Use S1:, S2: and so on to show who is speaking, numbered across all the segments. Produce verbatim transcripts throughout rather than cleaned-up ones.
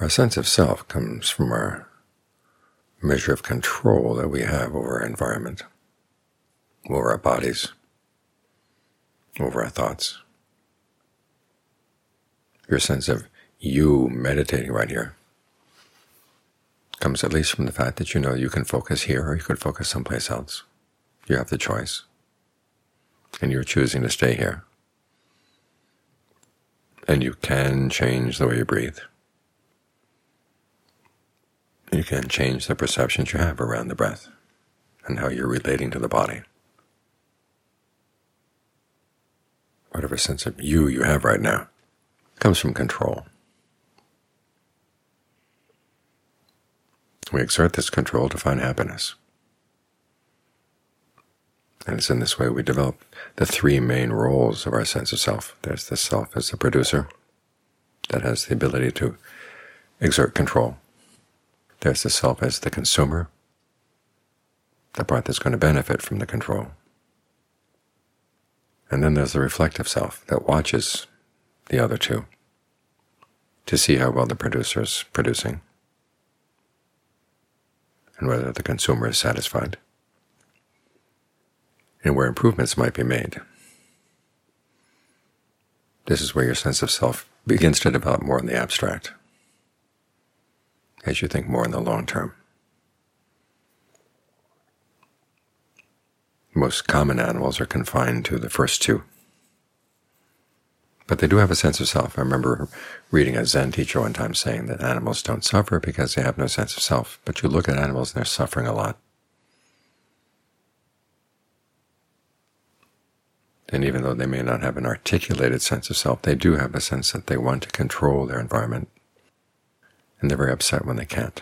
S1: Our sense of self comes from our measure of control that we have over our environment, over our bodies, over our thoughts. Your sense of you meditating right here comes at least from the fact that you know you can focus here or you could focus someplace else. You have the choice, and you're choosing to stay here. And you can change the way you breathe. You can change the perceptions you have around the breath and how you're relating to the body. Whatever sense of you you have right now comes from control. We exert this control to find happiness. And it's in this way we develop the three main roles of our sense of self. There's the self as the producer that has the ability to exert control. There's the self as the consumer, the part that's going to benefit from the control. And then there's the reflective self that watches the other two to see how well the producer is producing and whether the consumer is satisfied, and where improvements might be made. This is where your sense of self begins to develop more in the abstract, as you think more in the long term. Most common animals are confined to the first two, but they do have a sense of self. I remember reading a Zen teacher one time saying that animals don't suffer because they have no sense of self, but you look at animals and they're suffering a lot. And even though they may not have an articulated sense of self, they do have a sense that they want to control their environment, and they're very upset when they can't.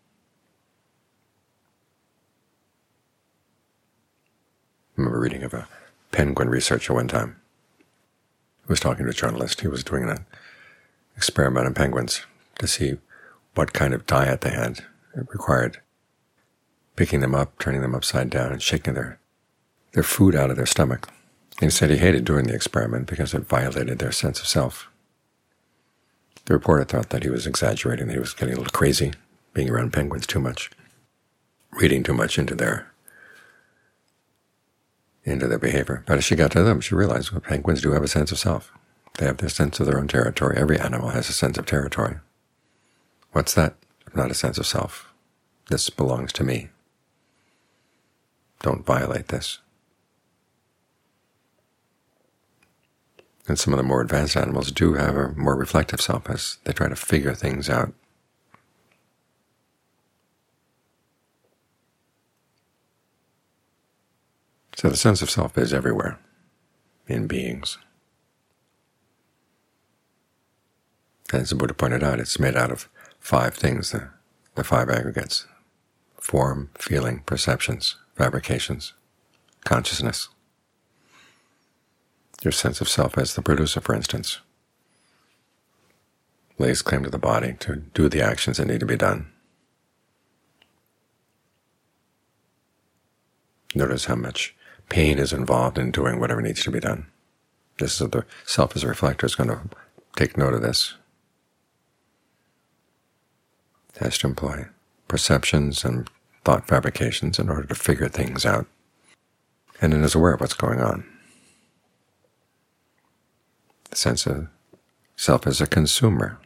S1: I remember reading of a penguin researcher one time who was talking to a journalist. He was doing an experiment on penguins to see what kind of diet they had. It required picking them up, turning them upside down, and shaking their, their food out of their stomach. And he said he hated doing the experiment because it violated their sense of self. The reporter thought that he was exaggerating, that he was getting a little crazy, being around penguins too much, reading too much into their into their behavior. But as she got to them, she realized well, penguins do have a sense of self. They have their sense of their own territory. Every animal has a sense of territory. What's that? Not a sense of self. This belongs to me. Don't violate this. And some of the more advanced animals do have a more reflective self as they try to figure things out. So the sense of self is everywhere in beings. As the Buddha pointed out, it's made out of five things, the, the five aggregates: form, feeling, perceptions, fabrications, consciousness. Your sense of self as the producer, for instance, lays claim to the body to do the actions that need to be done. Notice how much pain is involved in doing whatever needs to be done. This is the self as a reflector is going to take note of this. It has to employ perceptions and thought fabrications in order to figure things out, and it is aware of what's going on. The sense of self as a consumer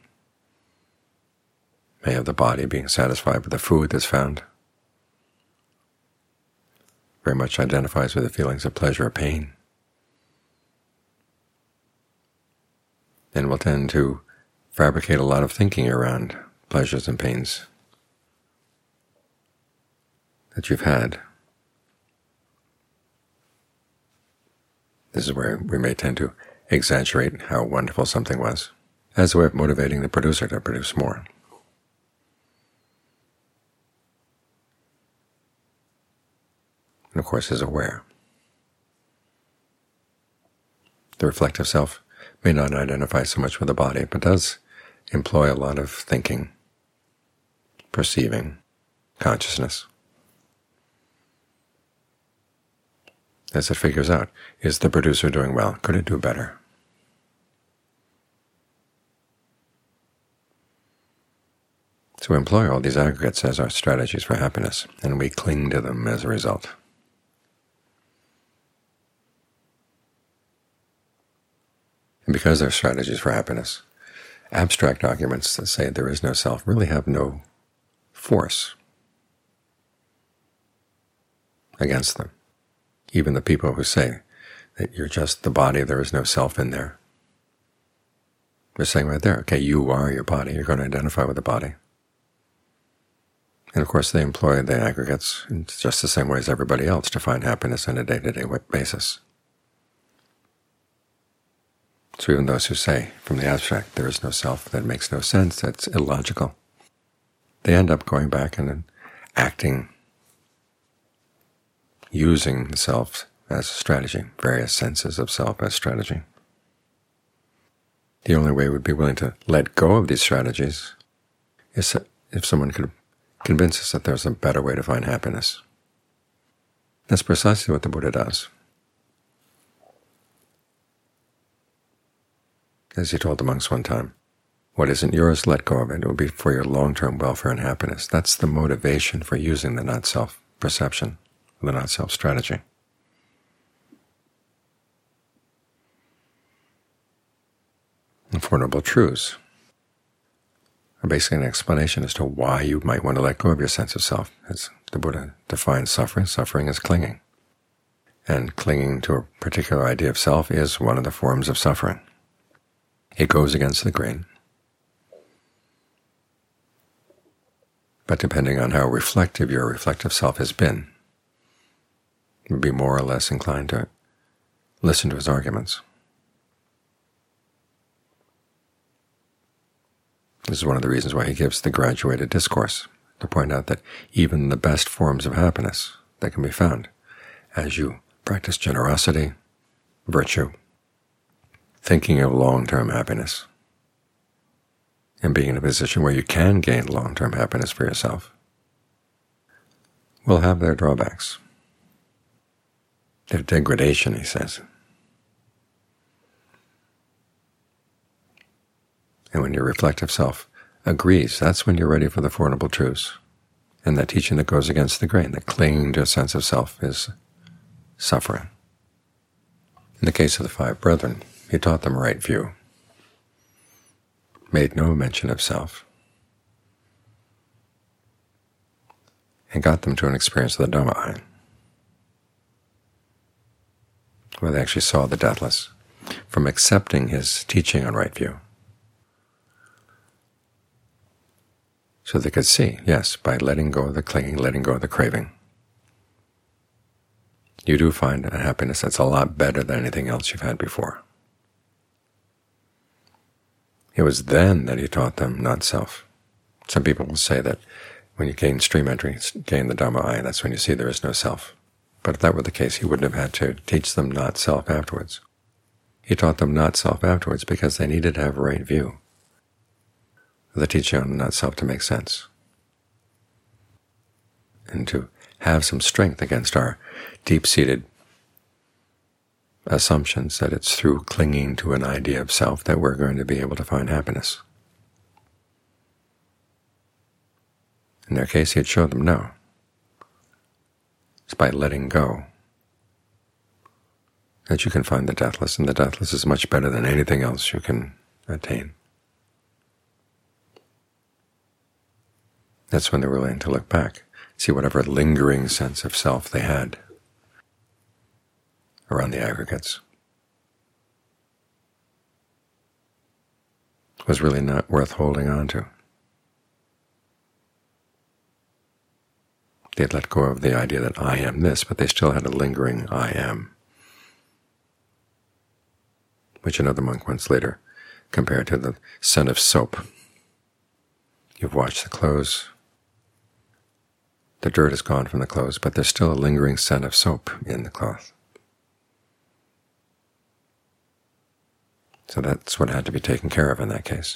S1: may have the body being satisfied with the food that's found, very much identifies with the feelings of pleasure or pain, and will tend to fabricate a lot of thinking around pleasures and pains that you've had. This is where we may tend to exaggerate how wonderful something was, as a way of motivating the producer to produce more. And of course is aware. The reflective self may not identify so much with the body, but does employ a lot of thinking, perceiving, consciousness. As it figures out, is the producer doing well? Could it do better? So we employ all these aggregates as our strategies for happiness, and we cling to them as a result. And because they're strategies for happiness, abstract arguments that say there is no self really have no force against them. Even the people who say that you're just the body, there is no self in there, they're saying right there, okay, you are your body, you're going to identify with the body. And of course they employ the aggregates in just the same way as everybody else to find happiness on a day-to-day basis. So even those who say from the abstract there is no self, that makes no sense, that's illogical, they end up going back and acting, using the self as a strategy, various senses of self as strategy. The only way we'd be willing to let go of these strategies is if someone could convince us that there's a better way to find happiness. That's precisely what the Buddha does. As he told the monks one time, what isn't yours, let go of it. It will be for your long-term welfare and happiness. That's the motivation for using the not-self perception, the not-self strategy. The Four Noble Truths are basically an explanation as to why you might want to let go of your sense of self. As the Buddha defines suffering, suffering is clinging. And clinging to a particular idea of self is one of the forms of suffering. It goes against the grain. But depending on how reflective your reflective self has been, you'll be more or less inclined to listen to his arguments. This is one of the reasons why he gives the graduated discourse, to point out that even the best forms of happiness that can be found as you practice generosity, virtue, thinking of long-term happiness, and being in a position where you can gain long-term happiness for yourself, will have their drawbacks. Their degradation, he says. And when your reflective self agrees, that's when you're ready for the Four Noble Truths. And that teaching that goes against the grain, that clinging to a sense of self, is suffering. In the case of the five brethren, he taught them a right view, made no mention of self, and got them to an experience of the Dhamma-eye, where they actually saw the deathless, from accepting his teaching on right view. So they could see, yes, by letting go of the clinging, letting go of the craving, you do find a happiness that's a lot better than anything else you've had before. It was then that he taught them not self. Some people will say that when you gain stream entry, gain the Dhamma-eye, that's when you see there is no self. But if that were the case, he wouldn't have had to teach them not self afterwards. He taught them not self afterwards because they needed to have a right view of the teaching on not self to make sense, and to have some strength against our deep-seated assumptions that it's through clinging to an idea of self that we're going to be able to find happiness. In their case, he had showed them no. It's by letting go that you can find the deathless, and the deathless is much better than anything else you can attain. That's when they're willing to look back, see whatever lingering sense of self they had around the aggregates was really not worth holding on to. They had let go of the idea that I am this, but they still had a lingering I am, which another monk once later compared to the scent of soap. You've washed the clothes, the dirt is gone from the clothes, but there's still a lingering scent of soap in the cloth. So that's what had to be taken care of in that case.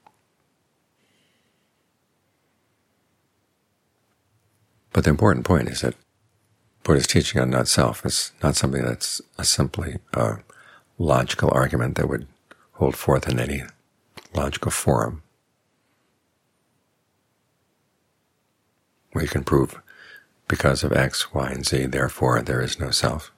S1: But the important point is that Buddha's teaching on not-self is not something that's a simply a logical argument that would hold forth in any logical forum. where you can prove because of X, Y, and Z, therefore there is no self.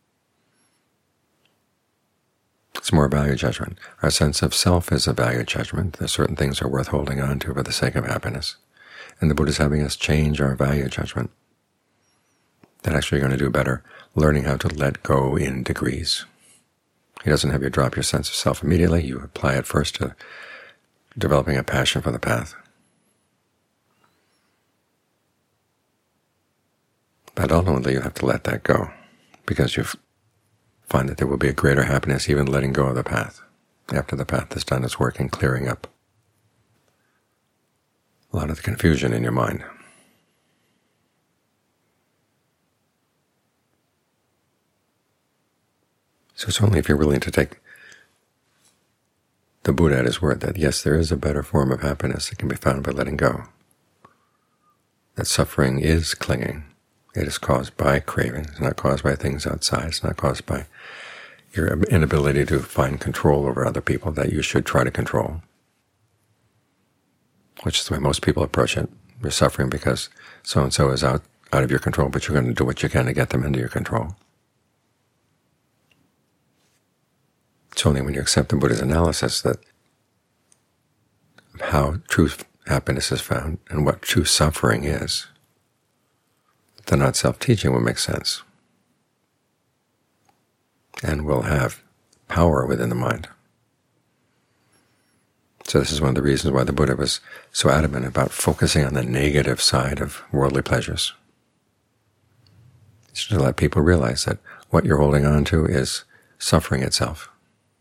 S1: It's more a value judgment. Our sense of self is a value judgment, that certain things are worth holding on to for the sake of happiness. And the Buddha is having us change our value judgment. That actually you're going to do better learning how to let go in degrees. He doesn't have you drop your sense of self immediately. You apply it first to developing a passion for the path. But ultimately you have to let that go, because you find that there will be a greater happiness even letting go of the path, after the path has done its work in clearing up a lot of the confusion in your mind. So it's only if you're willing to take the Buddha at his word that, yes, there is a better form of happiness that can be found by letting go, that suffering is clinging. It is caused by craving. It's not caused by things outside. It's not caused by your inability to find control over other people that you should try to control, which is the way most people approach it. You're suffering because so-and-so is out, out of your control, but you're going to do what you can to get them into your control. It's only when you accept the Buddha's analysis that how true happiness is found and what true suffering is, the not-self teaching will make sense and will have power within the mind. So this is one of the reasons why the Buddha was so adamant about focusing on the negative side of worldly pleasures. It's to let people realize that what you're holding on to is suffering itself.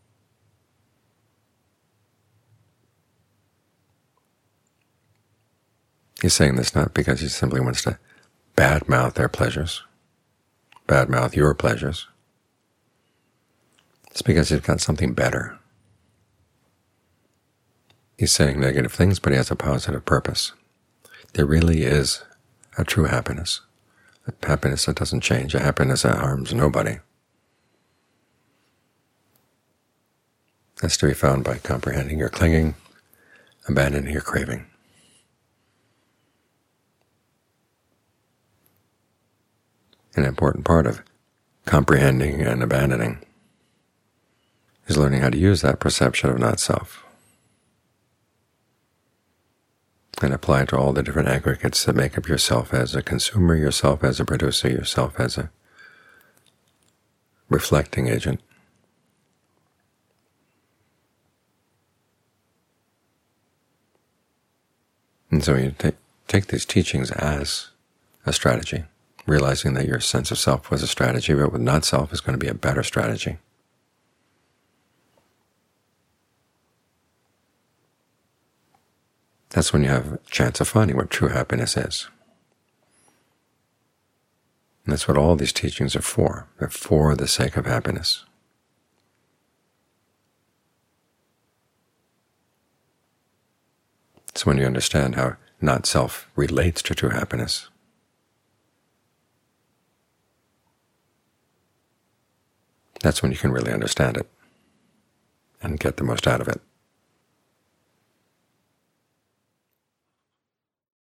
S1: He's saying this not because he simply wants to badmouth their pleasures, badmouth your pleasures. It's because he's got something better. He's saying negative things, but he has a positive purpose. There really is a true happiness, a happiness that doesn't change, a happiness that harms nobody. That's to be found by comprehending your clinging, abandoning your craving. An important part of comprehending and abandoning is learning how to use that perception of not-self and apply it to all the different aggregates that make up yourself as a consumer, yourself as a producer, yourself as a reflecting agent. And so you take, take these teachings as a strategy, realizing that your sense of self was a strategy, but with not-self is going to be a better strategy. That's when you have a chance of finding what true happiness is. And that's what all these teachings are for. They're for the sake of happiness. It's when you understand how not-self relates to true happiness. That's when you can really understand it and get the most out of it.